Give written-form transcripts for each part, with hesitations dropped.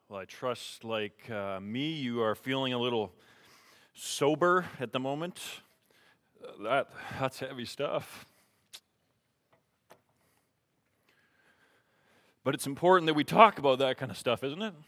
Well, I trust, like me, you are feeling a little sober at the moment. That's heavy stuff. But it's important that we talk about that kind of stuff, isn't it?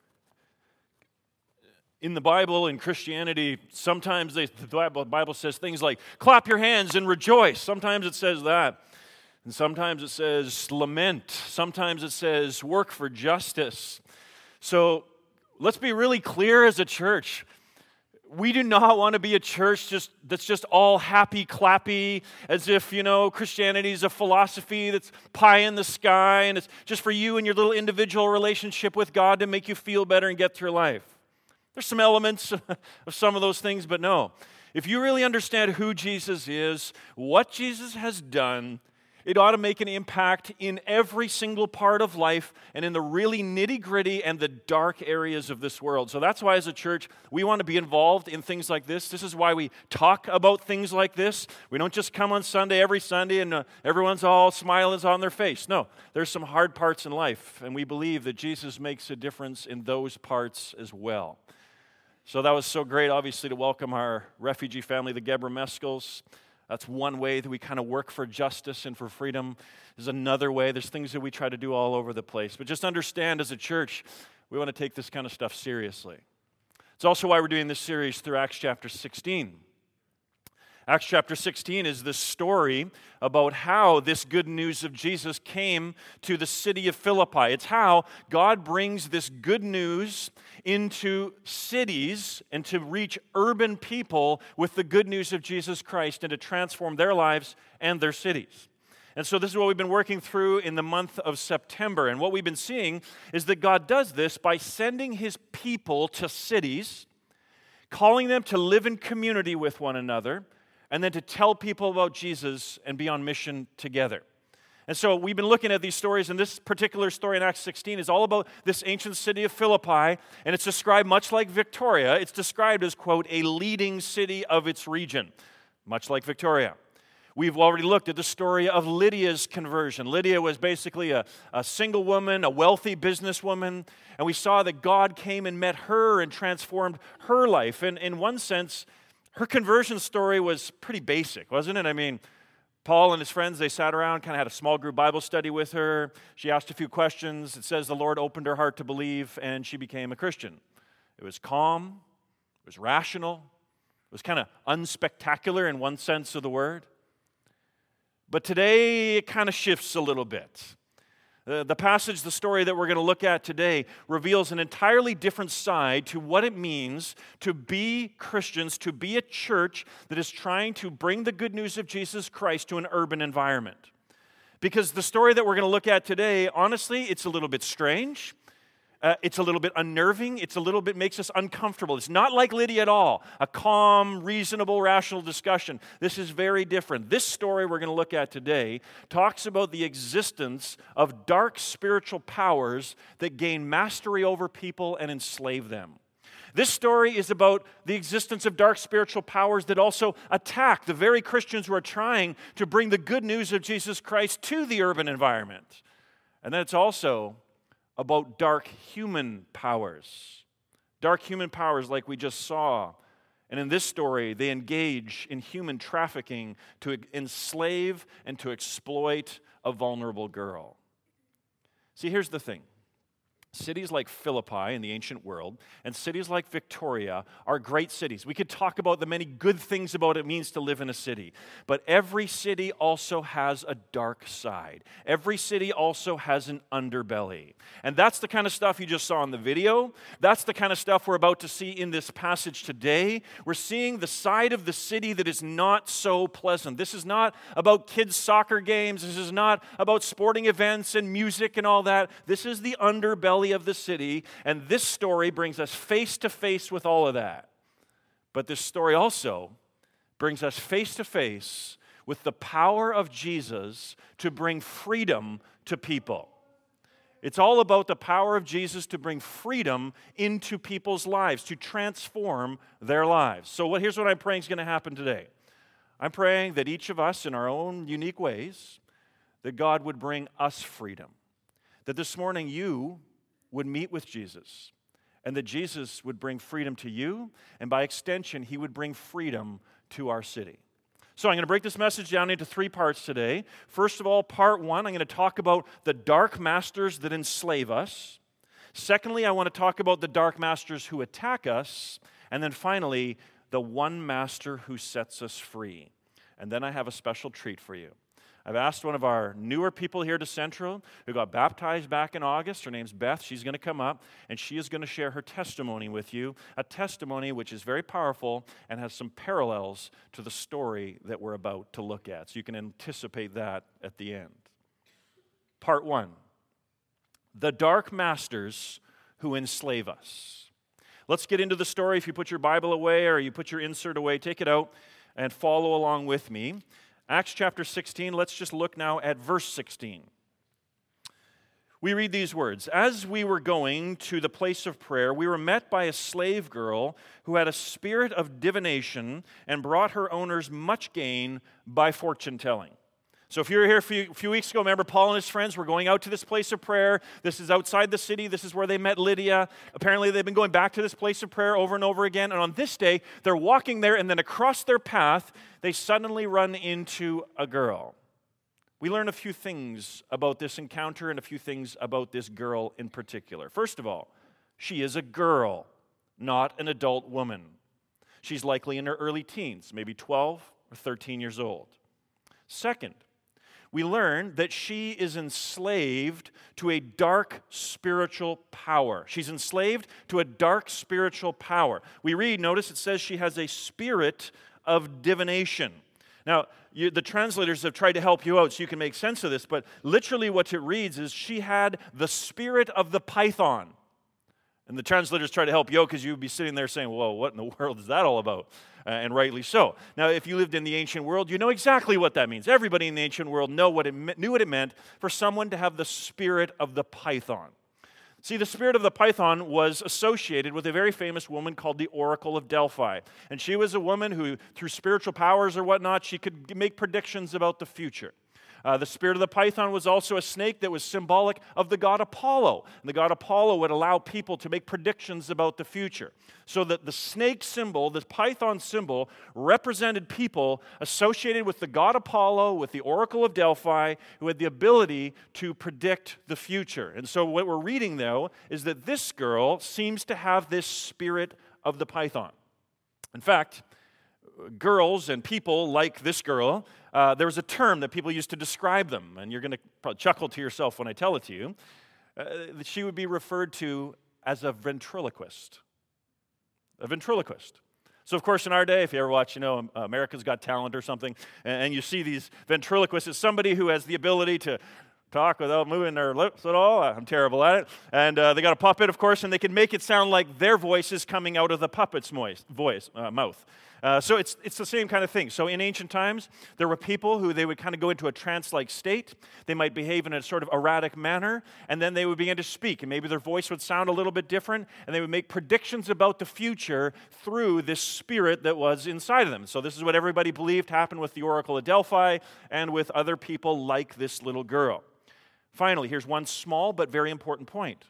In the Bible, in Christianity, sometimes the Bible says things like, clap your hands and rejoice. Sometimes it says that. And sometimes it says lament. Sometimes it says work for justice. So let's be really clear as a church. We do not want to be a church that's just all happy, clappy, as if, Christianity is a philosophy that's pie in the sky, and it's just for you and your little individual relationship with God to make you feel better and get through life. There's some elements of some of those things, but no. If you really understand who Jesus is, what Jesus has done, it ought to make an impact in every single part of life and in the really nitty-gritty and the dark areas of this world. So that's why as a church, we want to be involved in things like this. This is why we talk about things like this. We don't just come on Sunday, every Sunday, and everyone's all smiles on their face. No, there's some hard parts in life, and we believe that Jesus makes a difference in those parts as well. So that was so great, obviously, to welcome our refugee family, the Gebra Mescals. That's one way that we kind of work for justice and for freedom. There's another way. There's things that we try to do all over the place. But just understand, as a church, we want to take this kind of stuff seriously. It's also why we're doing this series through Acts chapter 16. Acts chapter 16 is the story about how this good news of Jesus came to the city of Philippi. It's how God brings this good news into cities and to reach urban people with the good news of Jesus Christ and to transform their lives and their cities. And so this is what we've been working through in the month of September. And what we've been seeing is that God does this by sending His people to cities, calling them to live in community with one another, and then to tell people about Jesus and be on mission together. And so we've been looking at these stories, and this particular story in Acts 16 is all about this ancient city of Philippi, and it's described much like Victoria. It's described as, quote, a leading city of its region, much like Victoria. We've already looked at the story of Lydia's conversion. Lydia was basically a single woman, a wealthy businesswoman, and we saw that God came and met her and transformed her life. And in one sense, her conversion story was pretty basic, wasn't it? I mean, Paul and his friends, they sat around, kind of had a small group Bible study with her. She asked a few questions. It says the Lord opened her heart to believe, and she became a Christian. It was calm. It was rational. It was kind of unspectacular in one sense of the word. But today, it kind of shifts a little bit. The passage, the story that we're going to look at today, reveals an entirely different side to what it means to be Christians, to be a church that is trying to bring the good news of Jesus Christ to an urban environment. Because the story that we're going to look at today, honestly, it's a little bit strange. It's a little bit unnerving. It's a little bit makes us uncomfortable. It's not like Lydia at all, a calm, reasonable, rational discussion. This is very different. This story we're going to look at today talks about the existence of dark spiritual powers that gain mastery over people and enslave them. This story is about the existence of dark spiritual powers that also attack the very Christians who are trying to bring the good news of Jesus Christ to the urban environment. And then it's also about dark human powers. Dark human powers like we just saw. And in this story, they engage in human trafficking to enslave and to exploit a vulnerable girl. See, here's the thing. Cities like Philippi in the ancient world and cities like Victoria are great cities. We could talk about the many good things about what it means to live in a city. But every city also has a dark side. Every city also has an underbelly. And that's the kind of stuff you just saw in the video. That's the kind of stuff we're about to see in this passage today. We're seeing the side of the city that is not so pleasant. This is not about kids' soccer games. This is not about sporting events and music and all that. This is the underbelly of the city, and this story brings us face to face with all of that. But this story also brings us face to face with the power of Jesus to bring freedom to people. It's all about the power of Jesus to bring freedom into people's lives, to transform their lives. So here's what I'm praying is going to happen today. I'm praying that each of us in our own unique ways, that God would bring us freedom. That this morning you would meet with Jesus, and that Jesus would bring freedom to you, and by extension, he would bring freedom to our city. So I'm going to break this message down into 3 parts today. First of all, part 1, I'm going to talk about the dark masters that enslave us. Secondly, I want to talk about the dark masters who attack us. And then finally, the one master who sets us free. And then I have a special treat for you. I've asked one of our newer people here to Central who got baptized back in August. Her name's Beth. She's going to come up, and she is going to share her testimony with you, a testimony which is very powerful and has some parallels to the story that we're about to look at. So you can anticipate that at the end. Part 1, the dark masters who enslave us. Let's get into the story. If you put your Bible away or you put your insert away, take it out and follow along with me. Acts chapter 16, let's just look now at verse 16. We read these words, "As we were going to the place of prayer, we were met by a slave girl who had a spirit of divination and brought her owners much gain by fortune telling." So if you were here a few weeks ago, remember Paul and his friends were going out to this place of prayer. This is outside the city. This is where they met Lydia. Apparently, they've been going back to this place of prayer over and over again. And on this day, they're walking there, and then across their path, they suddenly run into a girl. We learn a few things about this encounter and a few things about this girl in particular. First of all, she is a girl, not an adult woman. She's likely in her early teens, maybe 12 or 13 years old. Second, we learn that she is enslaved to a dark spiritual power. She's enslaved to a dark spiritual power. We read, notice it says she has a spirit of divination. Now, the translators have tried to help you out so you can make sense of this, but literally what it reads is she had the spirit of the python. And the translators try to help you out because you'd be sitting there saying, whoa, what in the world is that all about? And rightly so. Now, if you lived in the ancient world, you know exactly what that means. Everybody in the ancient world knew what it meant for someone to have the spirit of the python. See, the spirit of the python was associated with a very famous woman called the Oracle of Delphi. And she was a woman who, through spiritual powers or whatnot, she could make predictions about the future. The spirit of the python was also a snake that was symbolic of the god Apollo. And the god Apollo would allow people to make predictions about the future. So that the snake symbol, the python symbol, represented people associated with the god Apollo, with the Oracle of Delphi, who had the ability to predict the future. And so what we're reading, though, is that this girl seems to have this spirit of the python. In fact, girls and people like this girl, there was a term that people used to describe them, and you're going to probably chuckle to yourself when I tell it to you. She would be referred to as a ventriloquist. A ventriloquist. So, of course, in our day, if you ever watch, America's Got Talent or something, and you see these ventriloquists, it's somebody who has the ability to talk without moving their lips at all. I'm terrible at it. And they got a puppet, of course, and they can make it sound like their voice is coming out of the puppet's mouth. So it's the same kind of thing. So in ancient times, there were people who they would kind of go into a trance-like state. They might behave in a sort of erratic manner, and then they would begin to speak, and maybe their voice would sound a little bit different, and they would make predictions about the future through this spirit that was inside of them. So this is what everybody believed happened with the Oracle of Delphi and with other people like this little girl. Finally, here's one small but very important point.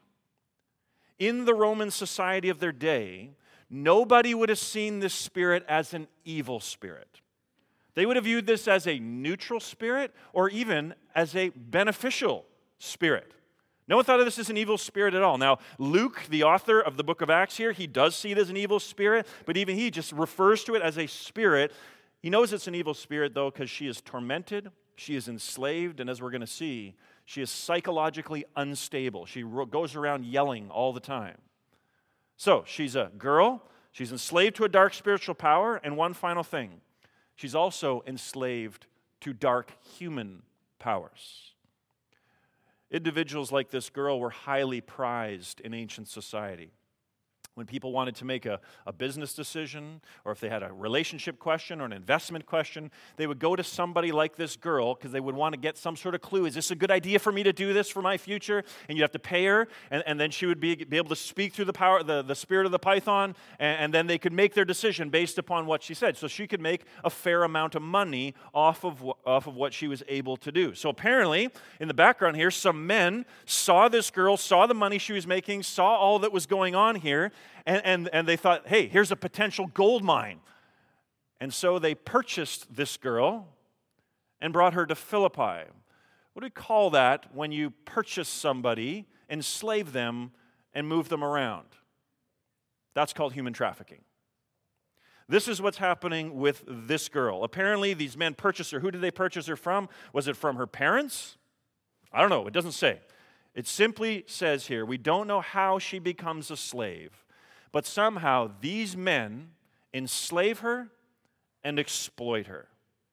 In the Roman society of their day, nobody would have seen this spirit as an evil spirit. They would have viewed this as a neutral spirit or even as a beneficial spirit. No one thought of this as an evil spirit at all. Now, Luke, the author of the book of Acts here, he does see it as an evil spirit, but even he just refers to it as a spirit. He knows it's an evil spirit, though, because she is tormented, she is enslaved, and as we're going to see, she is psychologically unstable. She goes around yelling all the time. So, she's a girl, she's enslaved to a dark spiritual power, and one final thing, she's also enslaved to dark human powers. Individuals like this girl were highly prized in ancient society. When people wanted to make a business decision, or if they had a relationship question or an investment question, they would go to somebody like this girl because they would want to get some sort of clue. Is this a good idea for me to do this for my future? And you have to pay her, and then she would be able to speak through the power, the spirit of the python, and then they could make their decision based upon what she said. So she could make a fair amount of money off of what she was able to do. So apparently, in the background here, some men saw this girl, saw the money she was making, saw all that was going on here, and they thought, hey, here's a potential gold mine. And so they purchased this girl and brought her to Philippi. What do we call that when you purchase somebody, enslave them, and move them around? That's called human trafficking. This is what's happening with this girl. Apparently, these men purchased her. Who did they purchase her from? Was it from her parents? I don't know. It doesn't say. It simply says here, we don't know how she becomes a slave, but somehow these men enslave her and exploit her.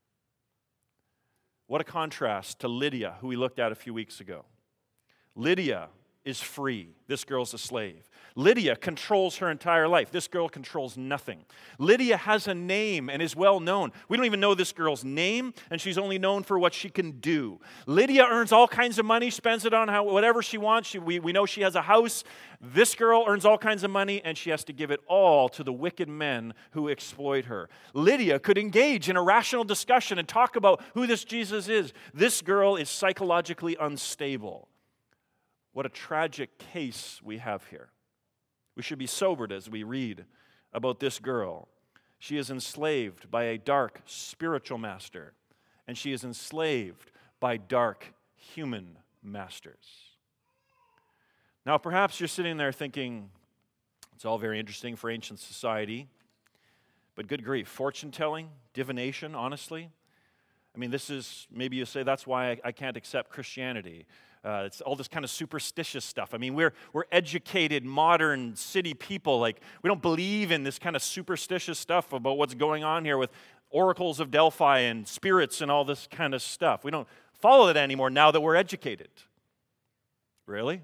What a contrast to Lydia, who we looked at a few weeks ago. Lydia is free. This girl's a slave. Lydia controls her entire life. This girl controls nothing. Lydia has a name and is well known. We don't even know this girl's name, and she's only known for what she can do. Lydia earns all kinds of money, spends it on whatever she wants. We know she has a house. This girl earns all kinds of money, and she has to give it all to the wicked men who exploit her. Lydia could engage in a rational discussion and talk about who this Jesus is. This girl is psychologically unstable. What a tragic case we have here. We should be sobered as we read about this girl. She is enslaved by a dark spiritual master, and she is enslaved by dark human masters. Now, perhaps you're sitting there thinking, it's all very interesting for ancient society, but good grief, fortune-telling, divination, honestly? I mean, this is, maybe you say, that's why I can't accept Christianity. It's all this kind of superstitious stuff. I mean, we're educated, modern city people. Like, we don't believe in this kind of superstitious stuff about what's going on here with oracles of Delphi and spirits and all this kind of stuff. We don't follow that anymore now that we're educated. Really?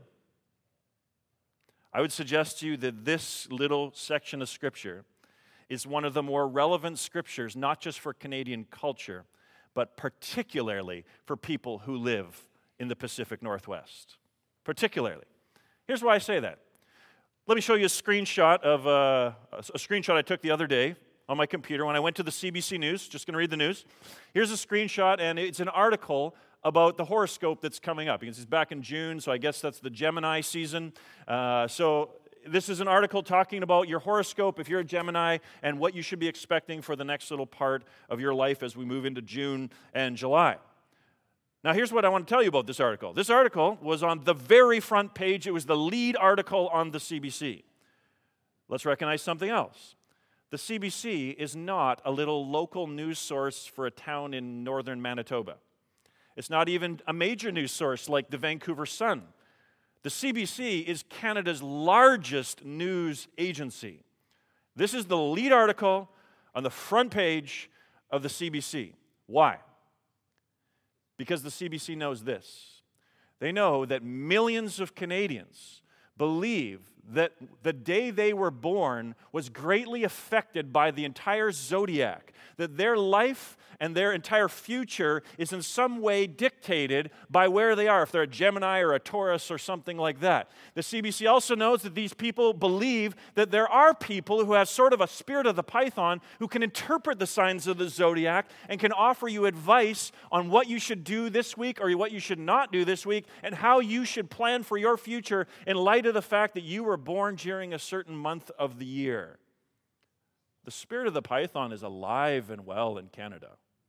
I would suggest to you that this little section of Scripture is one of the more relevant Scriptures, not just for Canadian culture, but particularly for people who live in the Pacific Northwest. Particularly. Here's why I say that. Let me show you a screenshot of a screenshot I took the other day on my computer when I went to the CBC News. Just going to read the news. Here's a screenshot, and it's an article about the horoscope that's coming up. It's back in June, so I guess that's the Gemini season. So this is an article talking about your horoscope if you're a Gemini and what you should be expecting for the next little part of your life as we move into June and July. Now, here's what I want to tell you about this article. This article was on the very front page. It was the lead article on the CBC. Let's recognize something else. The CBC is not a little local news source for a town in northern Manitoba. It's not even a major news source like the Vancouver Sun. The CBC is Canada's largest news agency. This is the lead article on the front page of the CBC. Why? Because the CBC knows this. They know that millions of Canadians believe that the day they were born was greatly affected by the entire zodiac, that their life and their entire future is in some way dictated by where they are, if they're a Gemini or a Taurus or something like that. The CBC also knows that these people believe that there are people who have sort of a spirit of the python who can interpret the signs of the zodiac and can offer you advice on what you should do this week or what you should not do this week and how you should plan for your future in light of the fact that you were born during a certain month of the year. The spirit of the python is alive and well in Canada.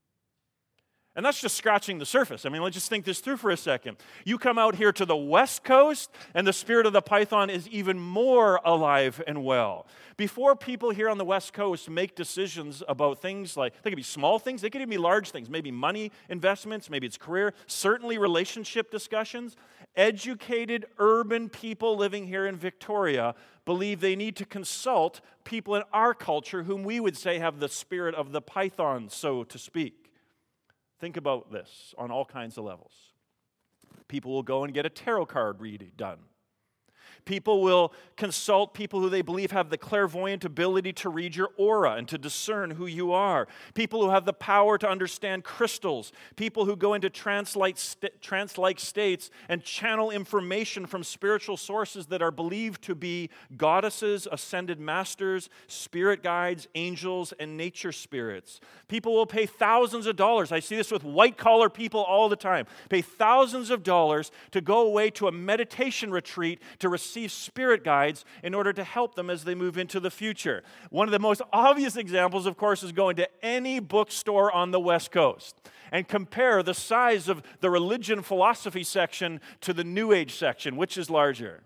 And that's just scratching the surface. I mean, let's just think this through for a second. You come out here to the West Coast, and the spirit of the python is even more alive and well. Before people here on the West Coast make decisions about things like, they could be small things, they could even be large things, maybe money investments, maybe it's career, certainly relationship discussions. Educated urban people living here in Victoria believe they need to consult people in our culture whom we would say have the spirit of the python, so to speak. Think about this on all kinds of levels. People will go and get a tarot card reading done. People will consult people who they believe have the clairvoyant ability to read your aura and to discern who you are. People who have the power to understand crystals. People who go into trance-like states and channel information from spiritual sources that are believed to be goddesses, ascended masters, spirit guides, angels, and nature spirits. People will pay thousands of dollars. I see this with white-collar people all the time. Pay thousands of dollars to go away to a meditation retreat to receive spirit guides in order to help them as they move into the future. One of the most obvious examples, of course, is going to any bookstore on the West Coast and compare the size of the religion philosophy section to the New Age section. Which is larger?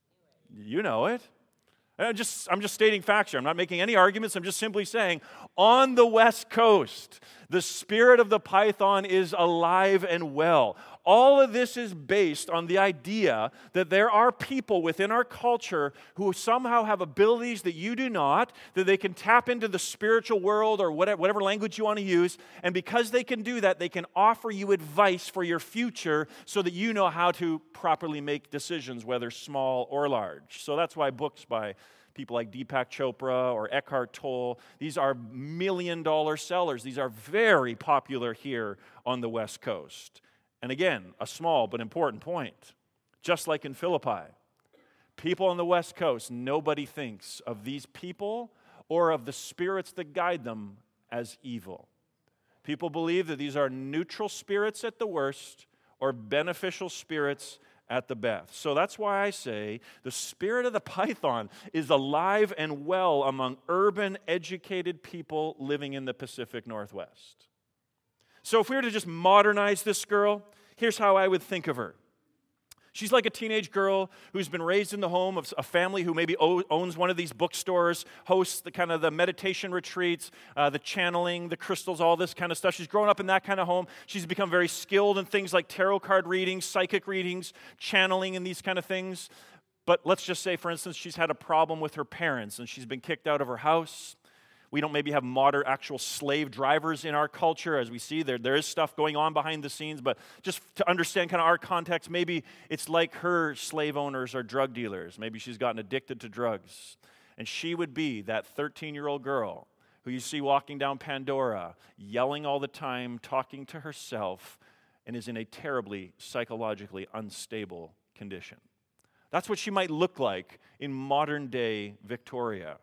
You know it. I'm just stating facts here. I'm not making any arguments. I'm just simply saying, on the West Coast, the spirit of the python is alive and well. All of this is based on the idea that there are people within our culture who somehow have abilities that you do not, that they can tap into the spiritual world or whatever language you want to use, and because they can do that, they can offer you advice for your future so that you know how to properly make decisions, whether small or large. So that's why books by people like Deepak Chopra or Eckhart Tolle, these are million-dollar sellers. These are very popular here on the West Coast. And again, a small but important point. Just like in Philippi, people on the West Coast, nobody thinks of these people or of the spirits that guide them as evil. People believe that these are neutral spirits at the worst or beneficial spirits at the best. So that's why I say the spirit of the python is alive and well among urban, educated people living in the Pacific Northwest. So if we were to just modernize this girl, here's how I would think of her. She's like a teenage girl who's been raised in the home of a family who maybe owns one of these bookstores, hosts the kind of the meditation retreats, the channeling, the crystals, all this kind of stuff. She's grown up in that kind of home. She's become very skilled in things like tarot card readings, psychic readings, channeling, and these kind of things. But let's just say, for instance, she's had a problem with her parents and she's been kicked out of her house. We don't maybe have modern actual slave drivers in our culture. As we see, there is stuff going on behind the scenes, but just to understand kind of our context, maybe it's like her slave owners are drug dealers. Maybe she's gotten addicted to drugs. And she would be that 13-year-old girl who you see walking down Pandora, yelling all the time, talking to herself, and is in a terribly psychologically unstable condition. That's what she might look like in modern-day Victoria.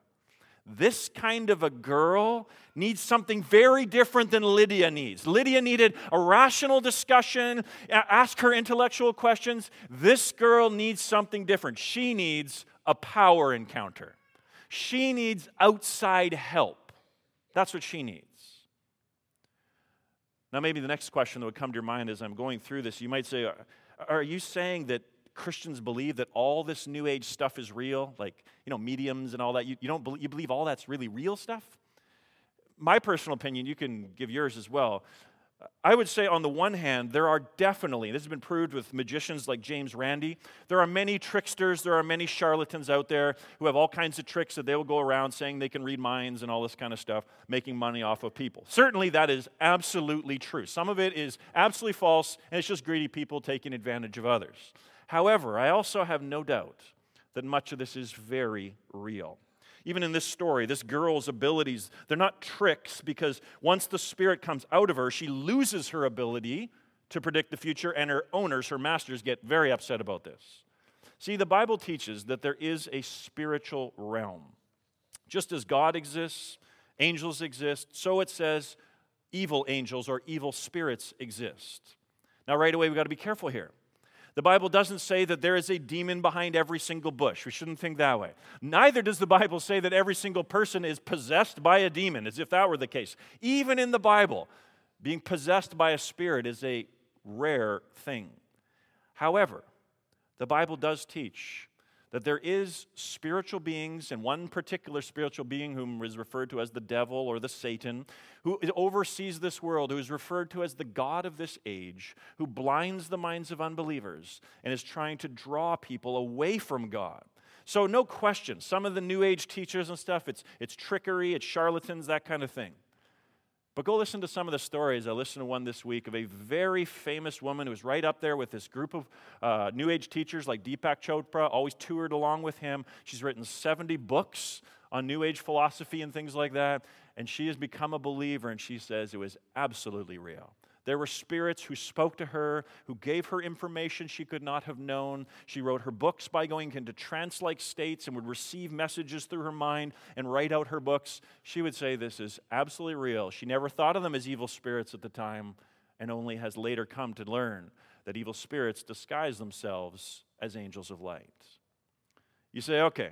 This kind of a girl needs something very different than Lydia needs. Lydia needed a rational discussion, ask her intellectual questions. This girl needs something different. She needs a power encounter. She needs outside help. That's what she needs. Now, maybe the next question that would come to your mind as I'm going through this, you might say, are you saying that Christians believe that all this New Age stuff is real, like, mediums and all that? You believe all that's really real stuff? My personal opinion, you can give yours as well. I would say on the one hand, there are definitely, this has been proved with magicians like James Randi, there are many tricksters, there are many charlatans out there who have all kinds of tricks that they will go around saying they can read minds and all this kind of stuff, making money off of people. Certainly that is absolutely true. Some of it is absolutely false, and it's just greedy people taking advantage of others. However, I also have no doubt that much of this is very real. Even in this story, this girl's abilities, they're not tricks, because once the spirit comes out of her, she loses her ability to predict the future, and her owners, her masters, get very upset about this. See, the Bible teaches that there is a spiritual realm. Just as God exists, angels exist, so it says evil angels or evil spirits exist. Now, right away, we've got to be careful here. The Bible doesn't say that there is a demon behind every single bush. We shouldn't think that way. Neither does the Bible say that every single person is possessed by a demon, as if that were the case. Even in the Bible, being possessed by a spirit is a rare thing. However, the Bible does teach that there is spiritual beings, and one particular spiritual being whom is referred to as the devil or the Satan, who oversees this world, who is referred to as the god of this age, who blinds the minds of unbelievers and is trying to draw people away from God. So no question, some of the New Age teachers and stuff, it's trickery, it's charlatans, that kind of thing. But go listen to some of the stories. I listened to one this week of a very famous woman who was right up there with this group of New Age teachers like Deepak Chopra, always toured along with him. She's written 70 books on New Age philosophy and things like that, and she has become a believer, and she says it was absolutely real. There were spirits who spoke to her, who gave her information she could not have known. She wrote her books by going into trance-like states and would receive messages through her mind and write out her books. She would say this is absolutely real. She never thought of them as evil spirits at the time, and only has later come to learn that evil spirits disguise themselves as angels of light. You say, okay,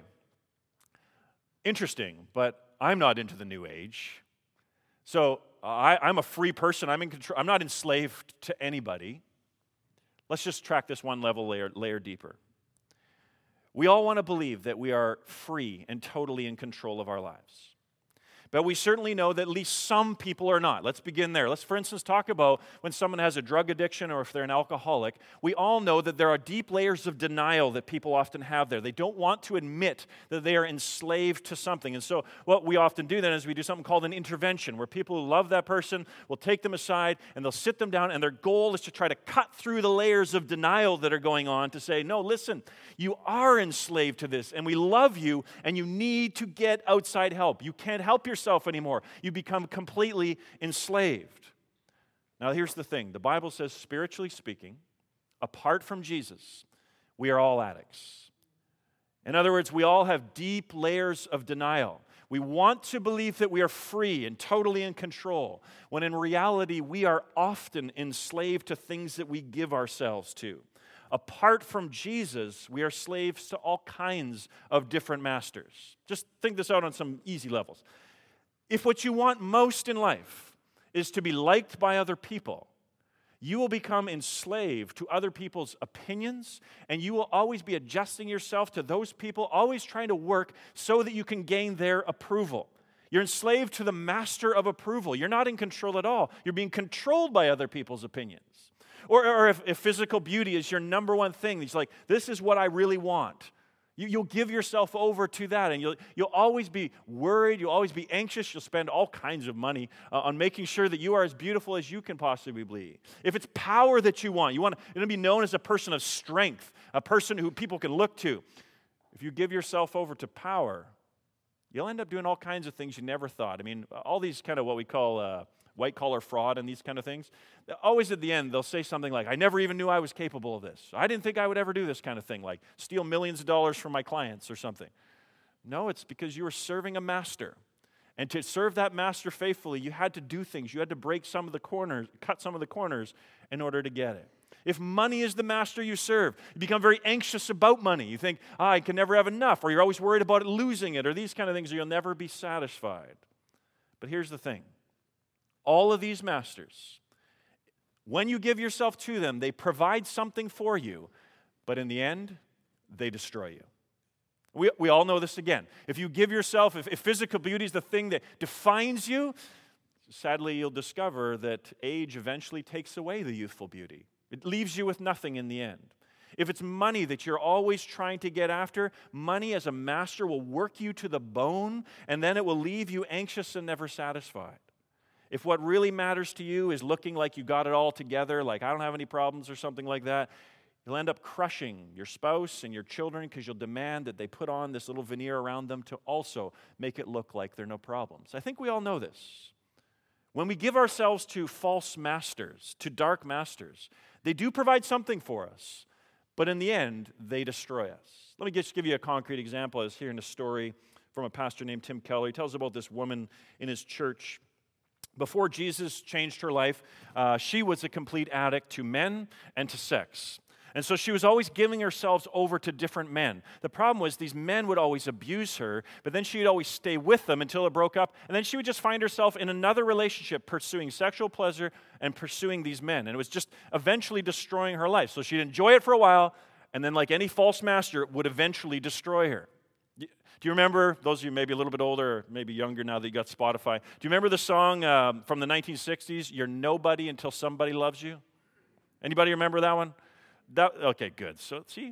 interesting, but I'm not into the New Age. So I'm a free person. I'm in control. I'm not enslaved to anybody. Let's just track this one layer deeper. We all want to believe that we are free and totally in control of our lives. But we certainly know that at least some people are not. Let's begin there. Let's, for instance, talk about when someone has a drug addiction or if they're an alcoholic. We all know that there are deep layers of denial that people often have there. They don't want to admit that they are enslaved to something. And so what we often do then is we do something called an intervention, where people who love that person will take them aside and they'll sit them down, and their goal is to try to cut through the layers of denial that are going on to say, no, listen, you are enslaved to this, and we love you, and you need to get outside help. You can't help yourself anymore. You become completely enslaved. Now, here's the thing. The Bible says, spiritually speaking, apart from Jesus, we are all addicts. In other words, we all have deep layers of denial. We want to believe that we are free and totally in control, when in reality, we are often enslaved to things that we give ourselves to. Apart from Jesus, we are slaves to all kinds of different masters. Just think this out on some easy levels. If what you want most in life is to be liked by other people, you will become enslaved to other people's opinions, and you will always be adjusting yourself to those people, always trying to work so that you can gain their approval. You're enslaved to the master of approval. You're not in control at all. You're being controlled by other people's opinions. Or if physical beauty is your number one thing, it's like, this is what I really want. You'll give yourself over to that, and you'll always be worried, you'll always be anxious, you'll spend all kinds of money on making sure that you are as beautiful as you can possibly be. If it's power that you want to be known as a person of strength, a person who people can look to. If you give yourself over to power, you'll end up doing all kinds of things you never thought. I mean, all these kind of what we call white-collar fraud and these kind of things, always at the end, they'll say something like, I never even knew I was capable of this. I didn't think I would ever do this kind of thing, like steal millions of dollars from my clients or something. No, it's because you were serving a master. And to serve that master faithfully, you had to do things. You had to break some of the corners, cut some of the corners in order to get it. If money is the master you serve, you become very anxious about money. You think, I can never have enough, or you're always worried about it, losing it, or these kind of things, or you'll never be satisfied. But here's the thing. All of these masters, when you give yourself to them, they provide something for you, but in the end, they destroy you. We all know this again. If you give yourself, if physical beauty is the thing that defines you, sadly, you'll discover that age eventually takes away the youthful beauty. It leaves you with nothing in the end. If it's money that you're always trying to get after, money as a master will work you to the bone, and then it will leave you anxious and never satisfied. If what really matters to you is looking like you got it all together, like I don't have any problems or something like that, you'll end up crushing your spouse and your children because you'll demand that they put on this little veneer around them to also make it look like there are no problems. I think we all know this. When we give ourselves to false masters, to dark masters, they do provide something for us, but in the end, they destroy us. Let me just give you a concrete example. I was hearing a story from a pastor named Tim Keller. He tells about this woman in his church. Before Jesus changed her life, she was a complete addict to men and to sex. And so she was always giving herself over to different men. The problem was these men would always abuse her, but then she would always stay with them until it broke up, and then she would just find herself in another relationship pursuing sexual pleasure and pursuing these men. And it was just eventually destroying her life. So she'd enjoy it for a while, and then like any false master, it would eventually destroy her. Do you remember, those of you maybe a little bit older or maybe younger now that you got Spotify, do you remember the song from the 1960s, You're Nobody Until Somebody Loves You? Anybody remember that one? Okay, good. So see,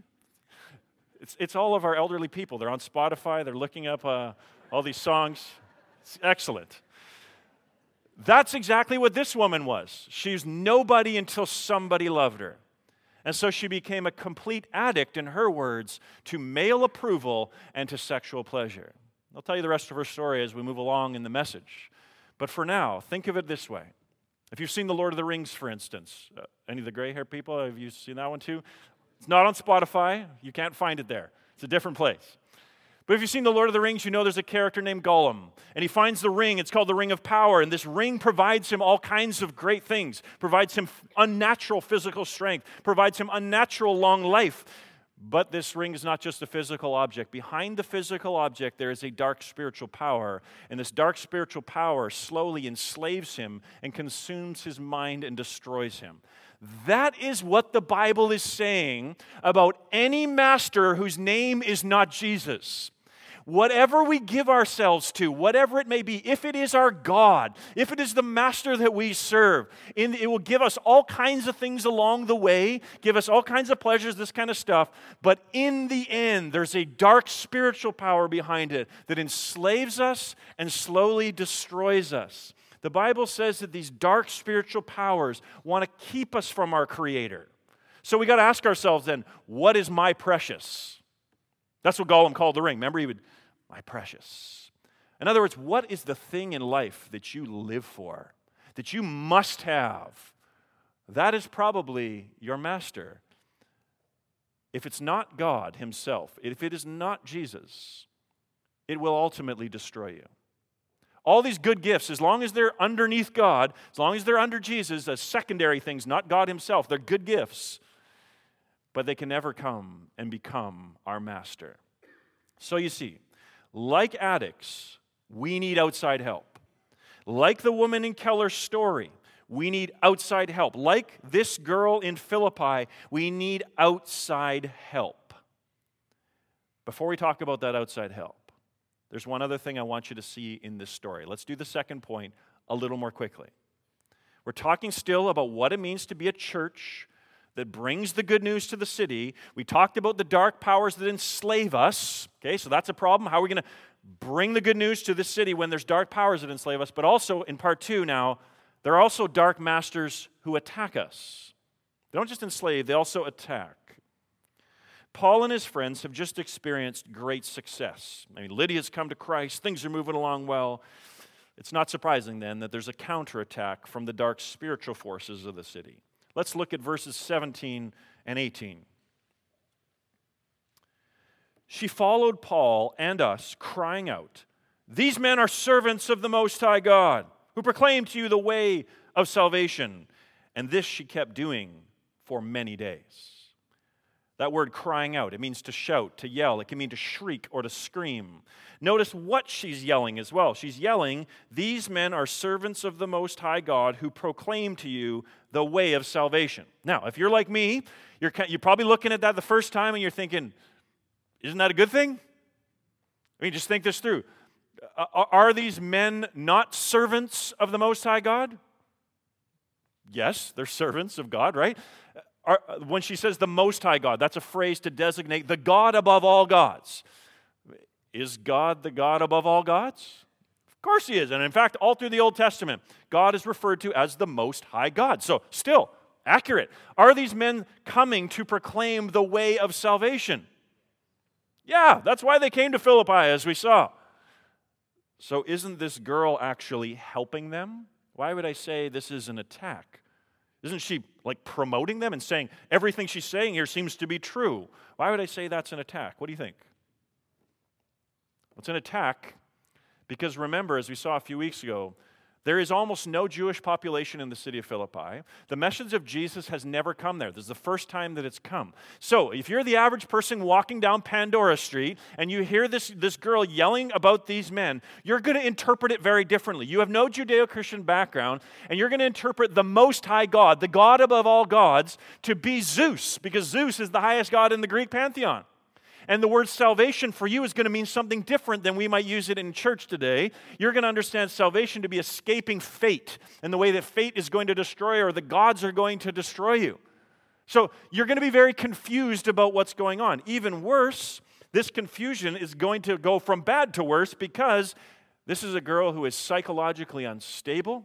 it's all of our elderly people. They're on Spotify. They're looking up all these songs. It's excellent. That's exactly what this woman was. She was nobody until somebody loved her. And so she became a complete addict, in her words, to male approval and to sexual pleasure. I'll tell you the rest of her story as we move along in the message. But for now, think of it this way. If you've seen The Lord of the Rings, for instance, any of the gray-haired people, have you seen that one too? It's not on Spotify. You can't find it there. It's a different place. But if you've seen The Lord of the Rings, you know there's a character named Gollum. And he finds the ring. It's called the Ring of Power. And this ring provides him all kinds of great things. Provides him unnatural physical strength. Provides him unnatural long life. But this ring is not just a physical object. Behind the physical object, there is a dark spiritual power. And this dark spiritual power slowly enslaves him and consumes his mind and destroys him. That is what the Bible is saying about any master whose name is not Jesus. Whatever we give ourselves to, whatever it may be, if it is our God, if it is the master that we serve, it will give us all kinds of things along the way, give us all kinds of pleasures, this kind of stuff, but in the end, there's a dark spiritual power behind it that enslaves us and slowly destroys us. The Bible says that these dark spiritual powers want to keep us from our Creator. So we got to ask ourselves then, what is my precious? That's what Gollum called the ring. Remember, he would, my precious. In other words, what is the thing in life that you live for, that you must have? That is probably your master. If it's not God Himself, if it is not Jesus, it will ultimately destroy you. All these good gifts, as long as they're underneath God, as long as they're under Jesus, as secondary things, not God Himself, they're good gifts. But they can never come and become our master. So you see, like addicts, we need outside help. Like the woman in Keller's story, we need outside help. Like this girl in Philippi, we need outside help. Before we talk about that outside help, there's one other thing I want you to see in this story. Let's do the second point a little more quickly. We're talking still about what it means to be a church that brings the good news to the city. We talked about the dark powers that enslave us. Okay, so that's a problem. How are we going to bring the good news to the city when there's dark powers that enslave us? But also, in part 2 now, there are also dark masters who attack us. They don't just enslave, they also attack. Paul and his friends have just experienced great success. I mean, Lydia's come to Christ. Things are moving along well. It's not surprising then that there's a counterattack from the dark spiritual forces of the city. Let's look at verses 17 and 18. She followed Paul and us, crying out, "These men are servants of the Most High God, who proclaim to you the way of salvation." And this she kept doing for many days. That word crying out, it means to shout, to yell. It can mean to shriek or to scream. Notice what she's yelling as well. She's yelling, "These men are servants of the Most High God who proclaim to you the way of salvation." Now, if you're like me, you're probably looking at that the first time and you're thinking, isn't that a good thing? I mean, just think this through. Are these men not servants of the Most High God? Yes, they're servants of God, right? When she says the Most High God, that's a phrase to designate the God above all gods. Is God the God above all gods? Of course He is. And in fact, all through the Old Testament, God is referred to as the Most High God. So, still, accurate. Are these men coming to proclaim the way of salvation? Yeah, that's why they came to Philippi, as we saw. So, isn't this girl actually helping them? Why would I say this is an attack? Isn't she like promoting them and saying everything she's saying here seems to be true? Why would I say that's an attack? What do you think? It's an attack because remember, as we saw a few weeks ago, there is almost no Jewish population in the city of Philippi. The message of Jesus has never come there. This is the first time that it's come. So if you're the average person walking down Pandora Street and you hear this girl yelling about these men, you're going to interpret it very differently. You have no Judeo-Christian background, and you're going to interpret the Most High God, the God above all gods, to be Zeus, because Zeus is the highest god in the Greek pantheon. And the word salvation for you is going to mean something different than we might use it in church today. You're going to understand salvation to be escaping fate and the way that fate is going to destroy you or the gods are going to destroy you. So you're going to be very confused about what's going on. Even worse, this confusion is going to go from bad to worse because this is a girl who is psychologically unstable.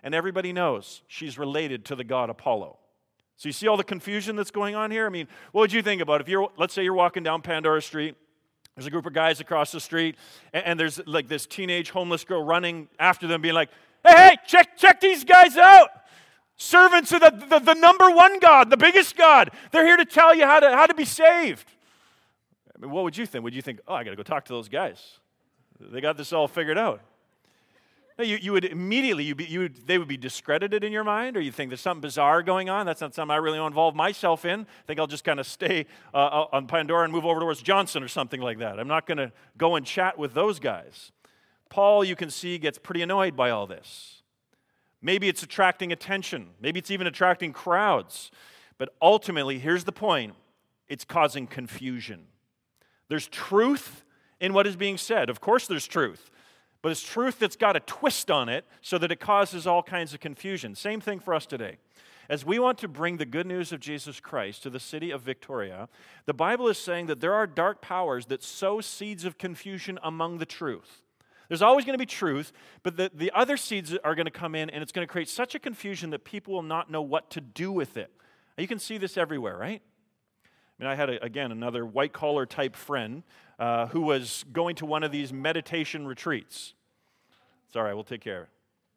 and everybody knows she's related to the god Apollo. So you see all the confusion that's going on here? I mean, what would you think about if let's say you're walking down Pandora Street, there's a group of guys across the street, and there's like this teenage homeless girl running after them being like, hey, check these guys out. Servants of the number one God, the biggest God. They're here to tell you how to be saved. I mean, what would you think? Would you think, oh, I got to go talk to those guys? They got this all figured out. No, you would immediately, they would be discredited in your mind, or you think there's something bizarre going on. That's not something I really want to involve myself in. I think I'll just kind of stay on Pandora and move over towards Johnson or something like that. I'm not going to go and chat with those guys. Paul, you can see, gets pretty annoyed by all this. Maybe it's attracting attention. Maybe it's even attracting crowds. But ultimately, here's the point. It's causing confusion. There's truth in what is being said. Of course there's truth. But it's truth that's got a twist on it so that it causes all kinds of confusion. Same thing for us today. As we want to bring the good news of Jesus Christ to the city of Victoria, the Bible is saying that there are dark powers that sow seeds of confusion among the truth. There's always going to be truth, but the other seeds are going to come in, and it's going to create such a confusion that people will not know what to do with it. And you can see this everywhere, right? I mean, I had, another white-collar type friend who was going to one of these meditation retreats. It's all right, we'll take care of it.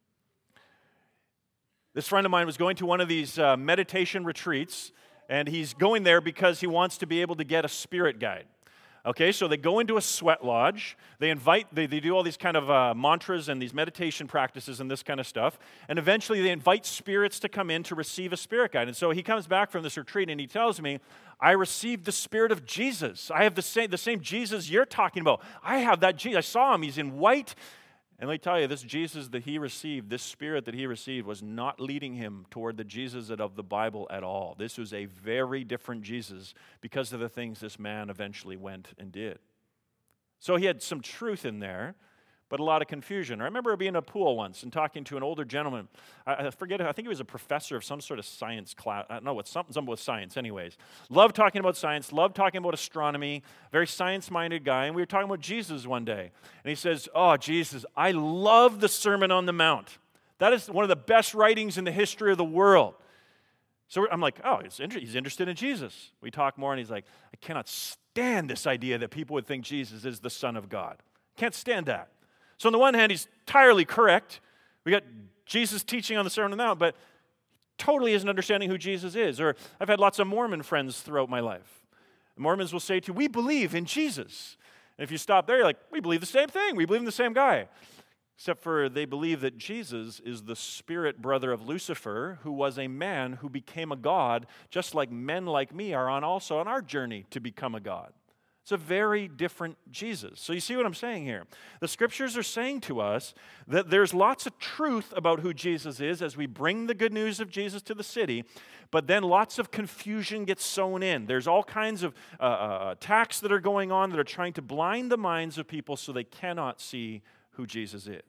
This friend of mine was going to one of these meditation retreats, and he's going there because he wants to be able to get a spirit guide. Okay, so they go into a sweat lodge, they do all these kind of mantras and these meditation practices and this kind of stuff, and eventually they invite spirits to come in to receive a spirit guide. And so he comes back from this retreat and he tells me, I received the Spirit of Jesus. I have the same Jesus you're talking about. I have that Jesus. I saw him, he's in white. And let me tell you, this Jesus that he received, this Spirit that he received, was not leading him toward the Jesus of the Bible at all. This was a very different Jesus because of the things this man eventually went and did. So he had some truth in there, but a lot of confusion. I remember being in a pool once and talking to an older gentleman. I forget, I think he was a professor of some sort of science class. I don't know, something with science anyways. Loved talking about science, loved talking about astronomy, very science-minded guy. And we were talking about Jesus one day. And he says, oh, Jesus, I love the Sermon on the Mount. That is one of the best writings in the history of the world. So I'm like, oh, he's interested in Jesus. We talk more, and he's like, I cannot stand this idea that people would think Jesus is the Son of God. Can't stand that. So on the one hand, he's entirely correct. We got Jesus teaching on the Sermon on the Mount, but totally isn't understanding who Jesus is. Or I've had lots of Mormon friends throughout my life. The Mormons will say to you, we believe in Jesus. And if you stop there, you're like, we believe the same thing. We believe in the same guy. Except for they believe that Jesus is the spirit brother of Lucifer, who was a man who became a god, just like men like me are also on our journey to become a god. It's a very different Jesus. So you see what I'm saying here? The Scriptures are saying to us that there's lots of truth about who Jesus is as we bring the good news of Jesus to the city, but then lots of confusion gets sown in. There's all kinds of attacks that are going on that are trying to blind the minds of people so they cannot see who Jesus is.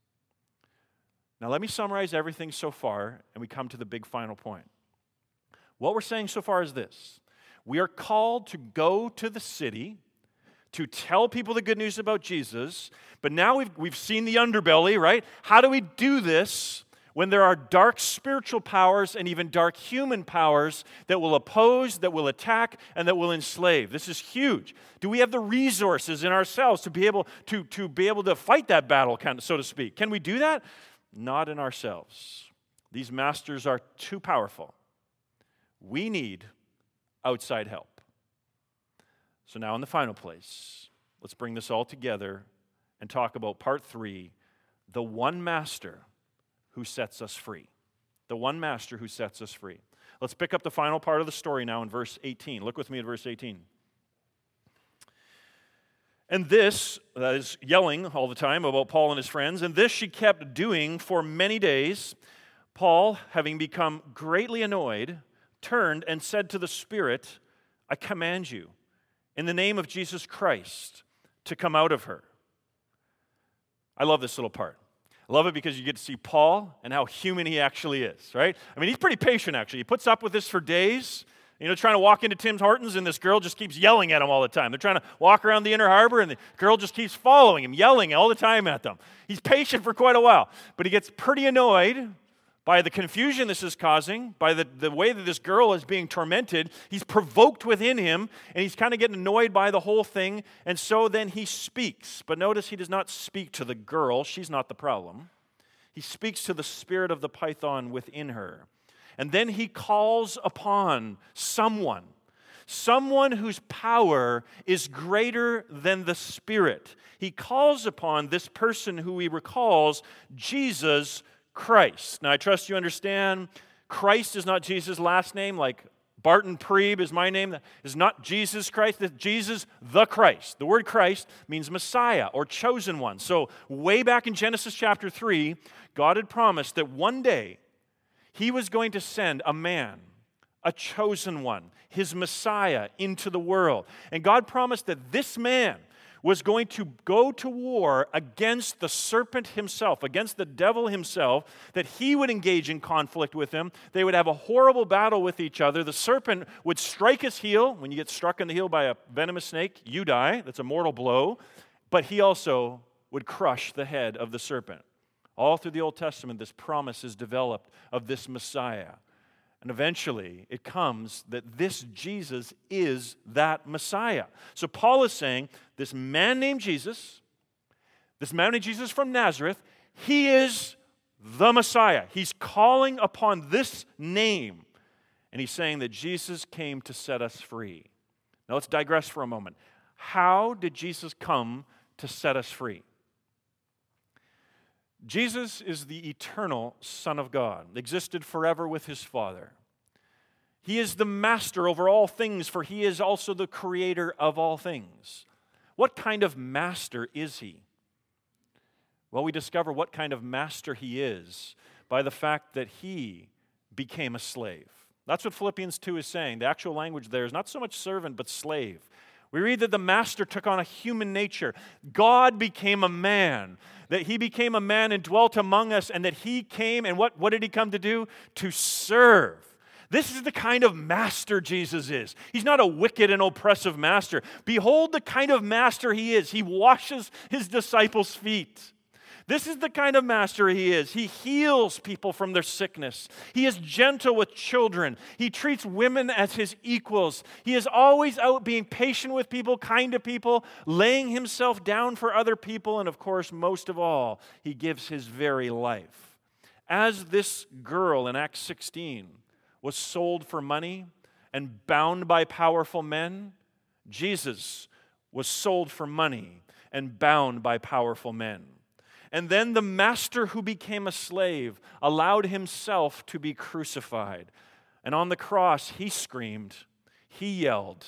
Now let me summarize everything so far, and we come to the big final point. What we're saying so far is this. We are called to go to the city, to tell people the good news about Jesus, but now we've seen the underbelly, right? How do we do this when there are dark spiritual powers and even dark human powers that will oppose, that will attack, and that will enslave? This is huge. Do we have the resources in ourselves to be able to fight that battle, kind of, so to speak? Can we do that? Not in ourselves. These masters are too powerful. We need outside help. So now in the final place, let's bring this all together and talk about part 3, the one master who sets us free. The one master who sets us free. Let's pick up the final part of the story now in verse 18. Look with me at verse 18. And this, that is yelling all the time about Paul and his friends, and this she kept doing for many days. Paul, having become greatly annoyed, turned and said to the Spirit, I command you, in the name of Jesus Christ, to come out of her. I love this little part. I love it because you get to see Paul and how human he actually is, right? I mean, he's pretty patient, actually. He puts up with this for days. Trying to walk into Tim Hortons, and this girl just keeps yelling at him all the time. They're trying to walk around the Inner Harbor, and the girl just keeps following him, yelling all the time at them. He's patient for quite a while, but he gets pretty annoyed by the confusion this is causing, by the way that this girl is being tormented. He's provoked within him, and he's kind of getting annoyed by the whole thing, and so then he speaks. But notice he does not speak to the girl. She's not the problem. He speaks to the spirit of the python within her. And then he calls upon someone whose power is greater than the spirit. He calls upon this person who he recalls Jesus Christ. Now, I trust you understand, Christ is not Jesus' last name, like Barton Preeb is my name. That is not Jesus Christ. It's Jesus the Christ. The word Christ means Messiah or chosen one. So way back in Genesis chapter 3, God had promised that one day he was going to send a man, a chosen one, his Messiah into the world. And God promised that this man was going to go to war against the serpent himself, against the devil himself, that he would engage in conflict with him. They would have a horrible battle with each other. The serpent would strike his heel. When you get struck in the heel by a venomous snake, you die. That's a mortal blow. But he also would crush the head of the serpent. All through the Old Testament, this promise is developed of this Messiah. And eventually, it comes that this Jesus is that Messiah. So Paul is saying, this man named Jesus from Nazareth, he is the Messiah. He's calling upon this name. And he's saying that Jesus came to set us free. Now let's digress for a moment. How did Jesus come to set us free? Jesus is the eternal Son of God, existed forever with his Father. He is the master over all things, for he is also the creator of all things. What kind of master is he? Well, we discover what kind of master he is by the fact that he became a slave. That's what Philippians 2 is saying. The actual language there is not so much servant, but slave. We read that the master took on a human nature. God became a man, that he became a man and dwelt among us, and that he came, and what did he come to do? To serve. This is the kind of master Jesus is. He's not a wicked and oppressive master. Behold the kind of master he is. He washes his disciples' feet. This is the kind of master he is. He heals people from their sickness. He is gentle with children. He treats women as his equals. He is always out being patient with people, kind to people, laying himself down for other people, and of course, most of all, he gives his very life. As this girl in Acts 16 was sold for money and bound by powerful men, Jesus was sold for money and bound by powerful men. And then the master who became a slave allowed himself to be crucified. And on the cross, he screamed, he yelled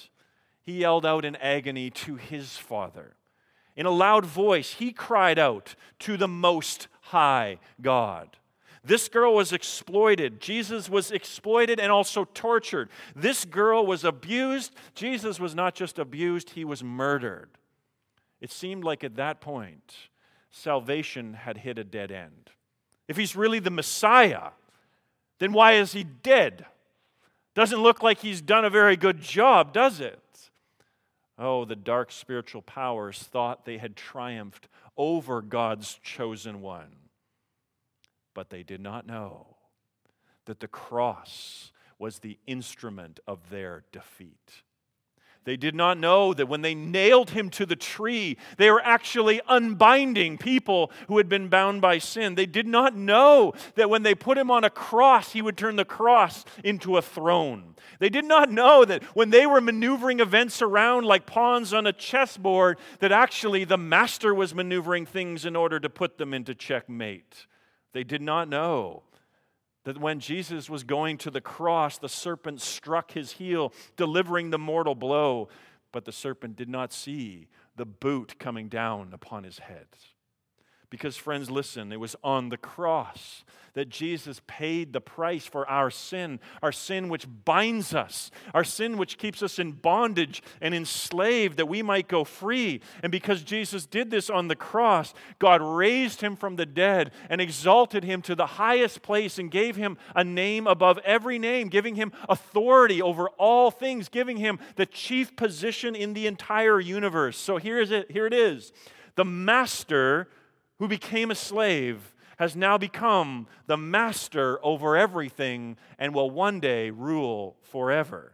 out in agony to his Father. In a loud voice, he cried out to the Most High God. This girl was exploited. Jesus was exploited and also tortured. This girl was abused. Jesus was not just abused, he was murdered. It seemed like at that point, salvation had hit a dead end. If he's really the Messiah, then why is he dead? Doesn't look like he's done a very good job, does it? Oh, the dark spiritual powers thought they had triumphed over God's chosen one. But they did not know that the cross was the instrument of their defeat. They did not know that when they nailed him to the tree, they were actually unbinding people who had been bound by sin. They did not know that when they put him on a cross, he would turn the cross into a throne. They did not know that when they were maneuvering events around like pawns on a chessboard, that actually the master was maneuvering things in order to put them into checkmate. They did not know that when Jesus was going to the cross, the serpent struck his heel, delivering the mortal blow, but the serpent did not see the boot coming down upon his head. Because, friends, listen, it was on the cross that Jesus paid the price for our sin which binds us, our sin which keeps us in bondage and enslaved, that we might go free. And because Jesus did this on the cross, God raised him from the dead and exalted him to the highest place and gave him a name above every name, giving him authority over all things, giving him the chief position in the entire universe. So here it is. The master who became a slave has now become the master over everything and will one day rule forever.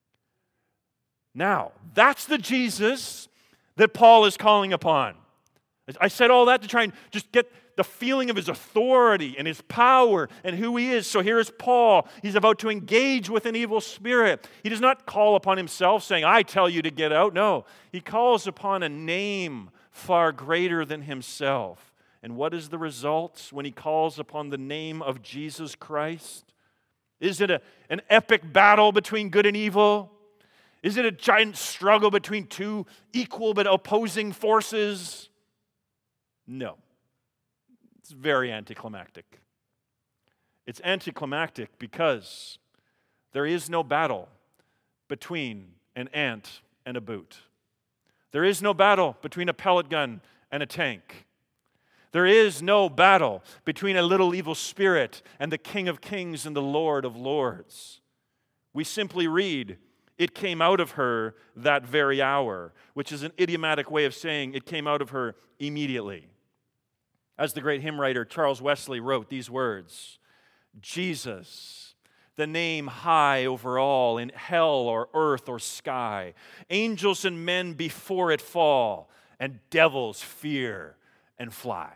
Now, that's the Jesus that Paul is calling upon. I said all that to try and just get the feeling of his authority and his power and who he is. So here is Paul. He's about to engage with an evil spirit. He does not call upon himself saying, I tell you to get out. No, he calls upon a name far greater than himself. And what is the result when he calls upon the name of Jesus Christ? Is it an epic battle between good and evil? Is it a giant struggle between two equal but opposing forces? No. It's very anticlimactic. It's anticlimactic because there is no battle between an ant and a boot. There is no battle between a pellet gun and a tank. There is no battle between a little evil spirit and the King of Kings and the Lord of Lords. We simply read, it came out of her that very hour, which is an idiomatic way of saying it came out of her immediately. As the great hymn writer Charles Wesley wrote these words, Jesus, the name high over all in hell or earth or sky, angels and men before it fall, and devils fear and fly.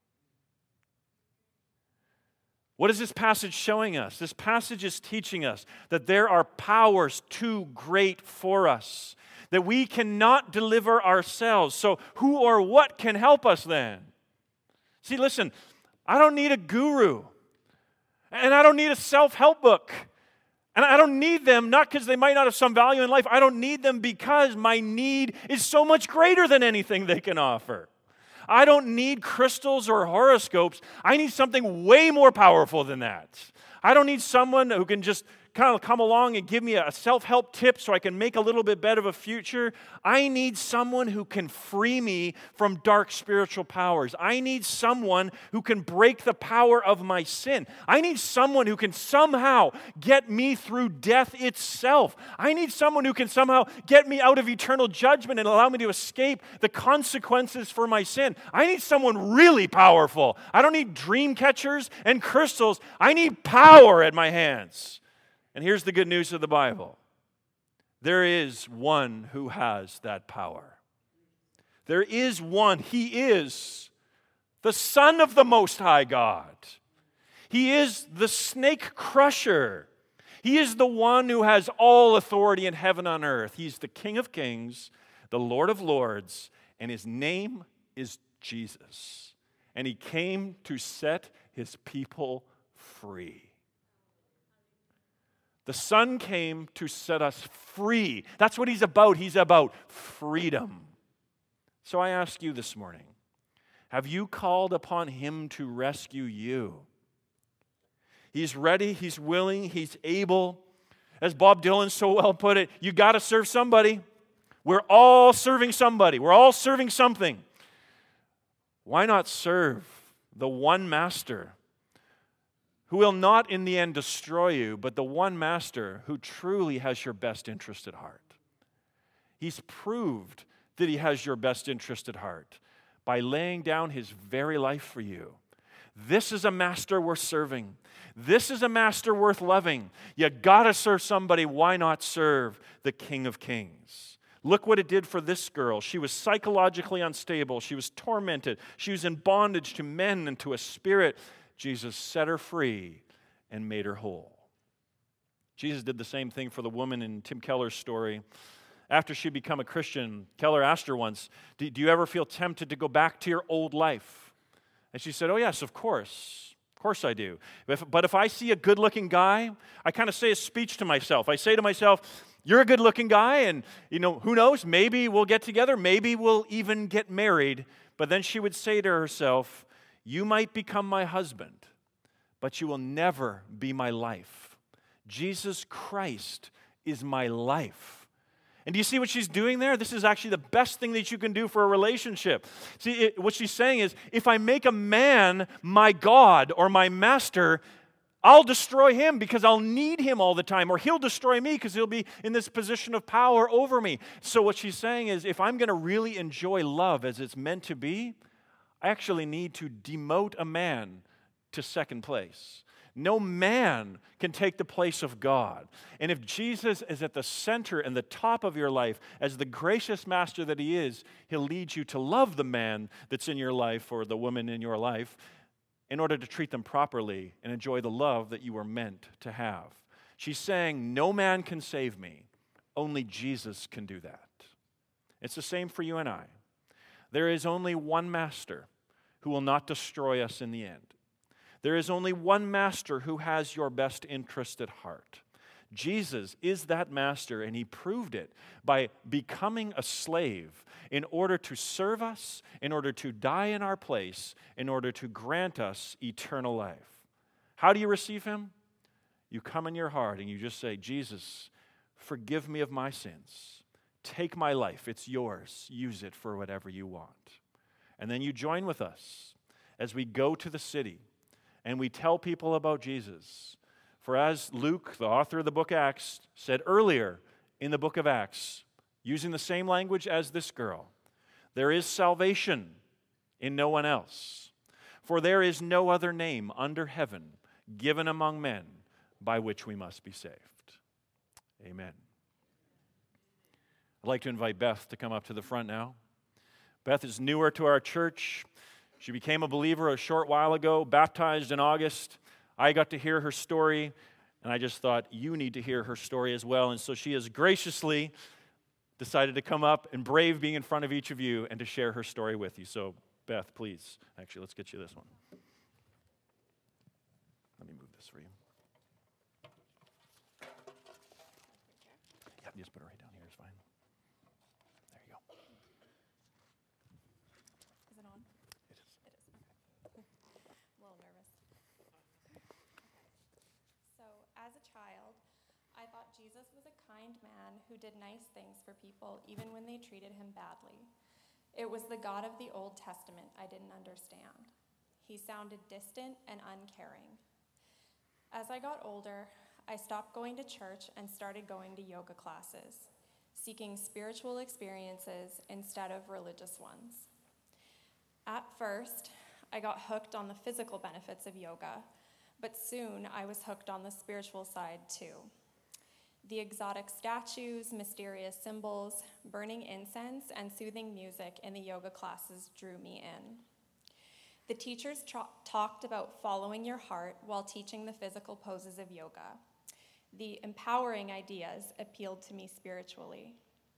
What is this passage showing us? This passage is teaching us that there are powers too great for us, that we cannot deliver ourselves. So who or what can help us then? See, listen, I don't need a guru, and I don't need a self-help book, and I don't need them not because they might not have some value in life. I don't need them because my need is so much greater than anything they can offer. I don't need crystals or horoscopes. I need something way more powerful than that. I don't need someone who can just kind of come along and give me a self-help tip so I can make a little bit better of a future. I need someone who can free me from dark spiritual powers. I need someone who can break the power of my sin. I need someone who can somehow get me through death itself. I need someone who can somehow get me out of eternal judgment and allow me to escape the consequences for my sin. I need someone really powerful. I don't need dream catchers and crystals. I need power at my hands. And here's the good news of the Bible. There is one who has that power. There is one. He is the Son of the Most High God. He is the snake crusher. He is the one who has all authority in heaven and on earth. He's the King of Kings, the Lord of Lords, and his name is Jesus. And he came to set his people free. The Son came to set us free. That's what he's about. He's about freedom. So I ask you this morning, have you called upon him to rescue you? He's ready, he's willing, he's able. As Bob Dylan so well put it, you got to serve somebody. We're all serving somebody. We're all serving something. Why not serve the one master who will not in the end destroy you, but the one master who truly has your best interest at heart? He's proved that he has your best interest at heart by laying down his very life for you. This is a master worth serving. This is a master worth loving. You gotta serve somebody. Why not serve the King of Kings? Look what it did for this girl. She was psychologically unstable. She was tormented. She was in bondage to men and to a spirit. Jesus set her free and made her whole. Jesus did the same thing for the woman in Tim Keller's story. After she'd become a Christian, Keller asked her once, do you ever feel tempted to go back to your old life? And she said, oh yes, of course. Of course I do. But if I see a good-looking guy, I kind of say a speech to myself. I say to myself, you're a good-looking guy, and who knows, maybe we'll get together, maybe we'll even get married. But then she would say to herself, you might become my husband, but you will never be my life. Jesus Christ is my life. And do you see what she's doing there? This is actually the best thing that you can do for a relationship. See, what she's saying is, if I make a man my God or my master, I'll destroy him because I'll need him all the time, or he'll destroy me because he'll be in this position of power over me. So what she's saying is, if I'm going to really enjoy love as it's meant to be, I actually need to demote a man to second place. No man can take the place of God. And if Jesus is at the center and the top of your life, as the gracious master that he is, he'll lead you to love the man that's in your life or the woman in your life in order to treat them properly and enjoy the love that you were meant to have. She's saying, no man can save me. Only Jesus can do that. It's the same for you and I. There is only one master who will not destroy us in the end. There is only one master who has your best interest at heart. Jesus is that master, and he proved it by becoming a slave in order to serve us, in order to die in our place, in order to grant us eternal life. How do you receive him? You come in your heart and you just say, Jesus, forgive me of my sins. Take my life. It's yours. Use it for whatever you want. And then you join with us as we go to the city and we tell people about Jesus. For as Luke, the author of the book Acts, said earlier in the book of Acts, using the same language as this girl, there is salvation in no one else. For there is no other name under heaven given among men by which we must be saved. Amen. I'd like to invite Beth to come up to the front now. Beth is newer to our church. She became a believer a short while ago, baptized in August. I got to hear her story, and I just thought, you need to hear her story as well. And so she has graciously decided to come up and brave being in front of each of you and to share her story with you. So, Beth, please. Actually, let's get you this one. Let me move this for you. Yeah, just put it right down here. It's fine. There you go. Is it on? It is. It is. Okay. A little nervous. So, as a child, I thought Jesus was a kind man who did nice things for people even when they treated him badly. It was the God of the Old Testament I didn't understand. He sounded distant and uncaring. As I got older, I stopped going to church and started going to yoga classes, seeking spiritual experiences instead of religious ones. At first, I got hooked on the physical benefits of yoga, but soon I was hooked on the spiritual side too. The exotic statues, mysterious symbols, burning incense, and soothing music in the yoga classes drew me in. The teachers talked about following your heart while teaching the physical poses of yoga. The empowering ideas appealed to me spiritually.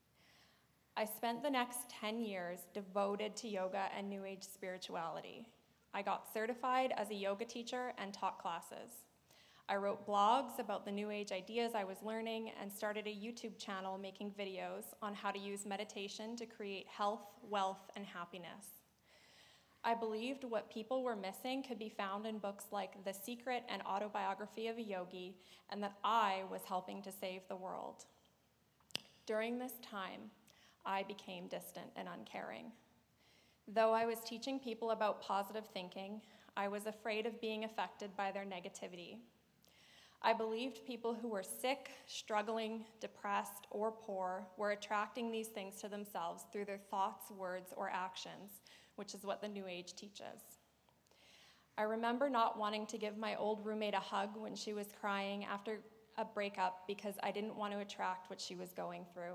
I spent the next 10 years devoted to yoga and New Age spirituality. I got certified as a yoga teacher and taught classes. I wrote blogs about the New Age ideas I was learning and started a YouTube channel making videos on how to use meditation to create health, wealth, and happiness. I believed what people were missing could be found in books like The Secret and Autobiography of a Yogi, and that I was helping to save the world. During this time, I became distant and uncaring. Though I was teaching people about positive thinking, I was afraid of being affected by their negativity. I believed people who were sick, struggling, depressed, or poor were attracting these things to themselves through their thoughts, words, or actions, which is what the New Age teaches. I remember not wanting to give my old roommate a hug when she was crying after a breakup because I didn't want to attract what she was going through.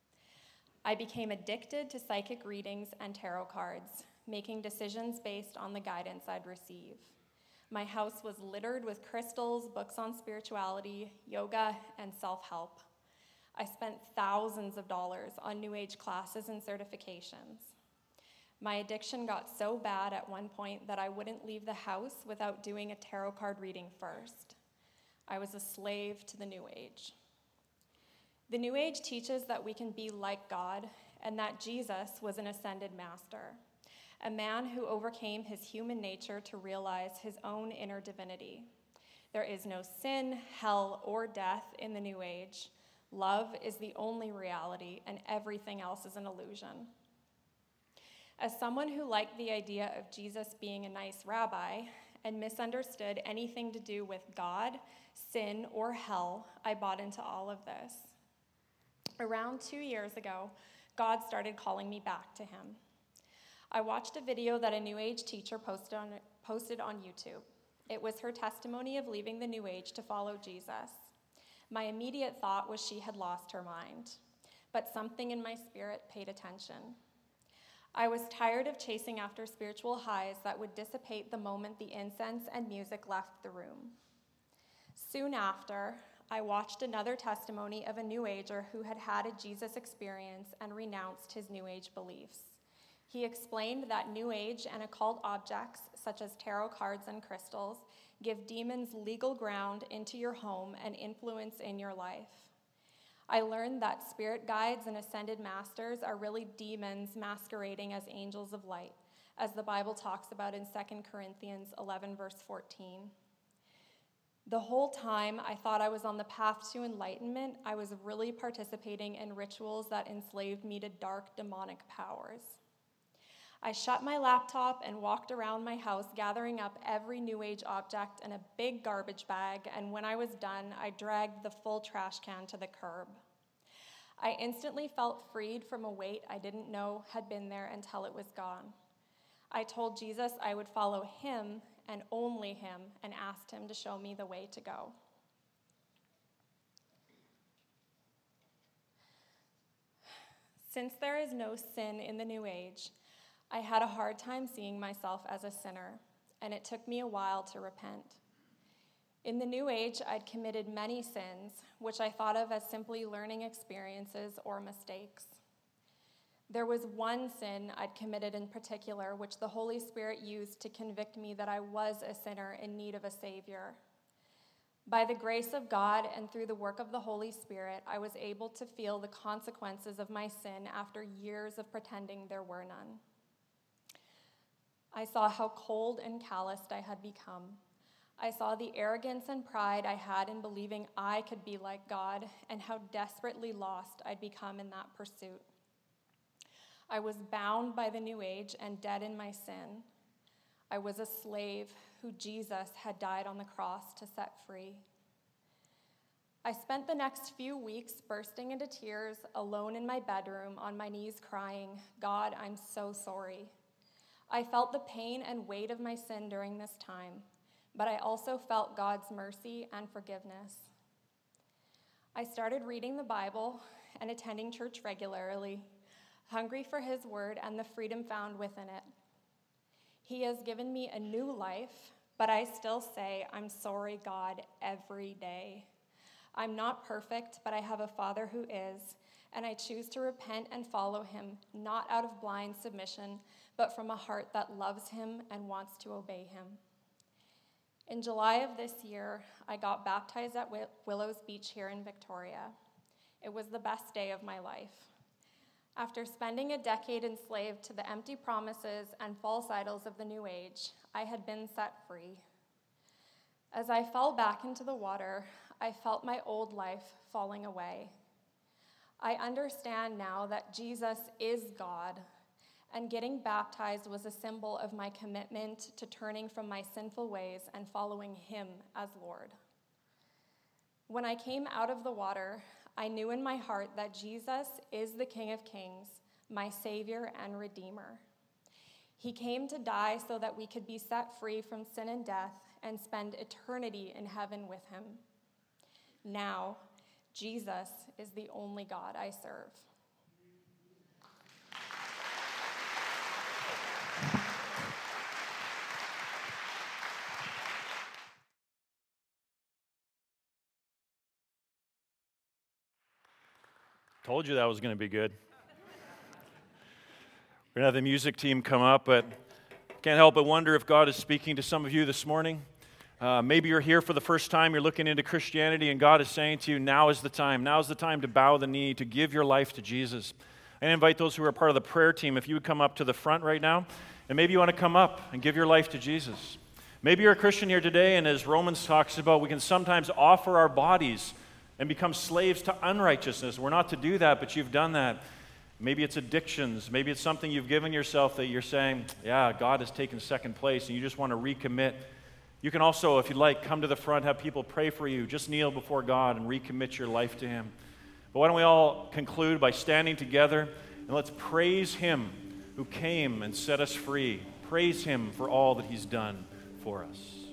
I became addicted to psychic readings and tarot cards, making decisions based on the guidance I'd receive. My house was littered with crystals, books on spirituality, yoga, and self-help. I spent thousands of dollars on New Age classes and certifications. My addiction got so bad at one point that I wouldn't leave the house without doing a tarot card reading first. I was a slave to the New Age. The New Age teaches that we can be like God and that Jesus was an ascended master, a man who overcame his human nature to realize his own inner divinity. There is no sin, hell, or death in the New Age. Love is the only reality, and everything else is an illusion. As someone who liked the idea of Jesus being a nice rabbi and misunderstood anything to do with God, sin, or hell, I bought into all of this. Around 2 years ago, God started calling me back to him. I watched a video that a New Age teacher posted on YouTube. It was her testimony of leaving the New Age to follow Jesus. My immediate thought was she had lost her mind, but something in my spirit paid attention. I was tired of chasing after spiritual highs that would dissipate the moment the incense and music left the room. Soon after, I watched another testimony of a New Ager who had had a Jesus experience and renounced his New Age beliefs. He explained that New Age and occult objects, such as tarot cards and crystals, give demons legal ground into your home and influence in your life. I learned that spirit guides and ascended masters are really demons masquerading as angels of light, as the Bible talks about in 2 Corinthians 11, verse 14. The whole time I thought I was on the path to enlightenment, I was really participating in rituals that enslaved me to dark demonic powers. I shut my laptop and walked around my house gathering up every New Age object in a big garbage bag, and when I was done, I dragged the full trash can to the curb. I instantly felt freed from a weight I didn't know had been there until it was gone. I told Jesus I would follow him and only him, and asked him to show me the way to go. Since there is no sin in the New Age, I had a hard time seeing myself as a sinner, and it took me a while to repent. In the New Age, I'd committed many sins, which I thought of as simply learning experiences or mistakes. There was one sin I'd committed in particular, which the Holy Spirit used to convict me that I was a sinner in need of a Savior. By the grace of God and through the work of the Holy Spirit, I was able to feel the consequences of my sin after years of pretending there were none. I saw how cold and calloused I had become. I saw the arrogance and pride I had in believing I could be like God, and how desperately lost I'd become in that pursuit. I was bound by the New Age and dead in my sin. I was a slave who Jesus had died on the cross to set free. I spent the next few weeks bursting into tears, alone in my bedroom, on my knees crying, "God, I'm so sorry." I felt the pain and weight of my sin during this time, but I also felt God's mercy and forgiveness. I started reading the Bible and attending church regularly, hungry for his word and the freedom found within it. He has given me a new life, but I still say, "I'm sorry, God," every day. I'm not perfect, but I have a Father who is, and I choose to repent and follow him, not out of blind submission, but from a heart that loves him and wants to obey him. In July of this year, I got baptized at Willows Beach here in Victoria. It was the best day of my life. After spending a decade enslaved to the empty promises and false idols of the New Age, I had been set free. As I fell back into the water, I felt my old life falling away. I understand now that Jesus is God, and getting baptized was a symbol of my commitment to turning from my sinful ways and following him as Lord. When I came out of the water, I knew in my heart that Jesus is the King of Kings, my Savior and Redeemer. He came to die so that we could be set free from sin and death and spend eternity in heaven with him. Now, Jesus is the only God I serve. Told you that was going to be good. We're going to have the music team come up, but can't help but wonder if God is speaking to some of you this morning. Maybe you're here for the first time, you're looking into Christianity, and God is saying to you, now is the time. Now is the time to bow the knee, to give your life to Jesus. I invite those who are part of the prayer team, if you would come up to the front right now, and maybe you want to come up and give your life to Jesus. Maybe you're a Christian here today, and as Romans talks about, we can sometimes offer our bodies and become slaves to unrighteousness. We're not to do that, but you've done that. Maybe it's addictions. Maybe it's something you've given yourself that you're saying, yeah, God has taken second place, and you just want to recommit. You can also, if you'd like, come to the front, have people pray for you. Just kneel before God and recommit your life to him. But why don't we all conclude by standing together, and let's praise him who came and set us free. Praise him for all that he's done for us.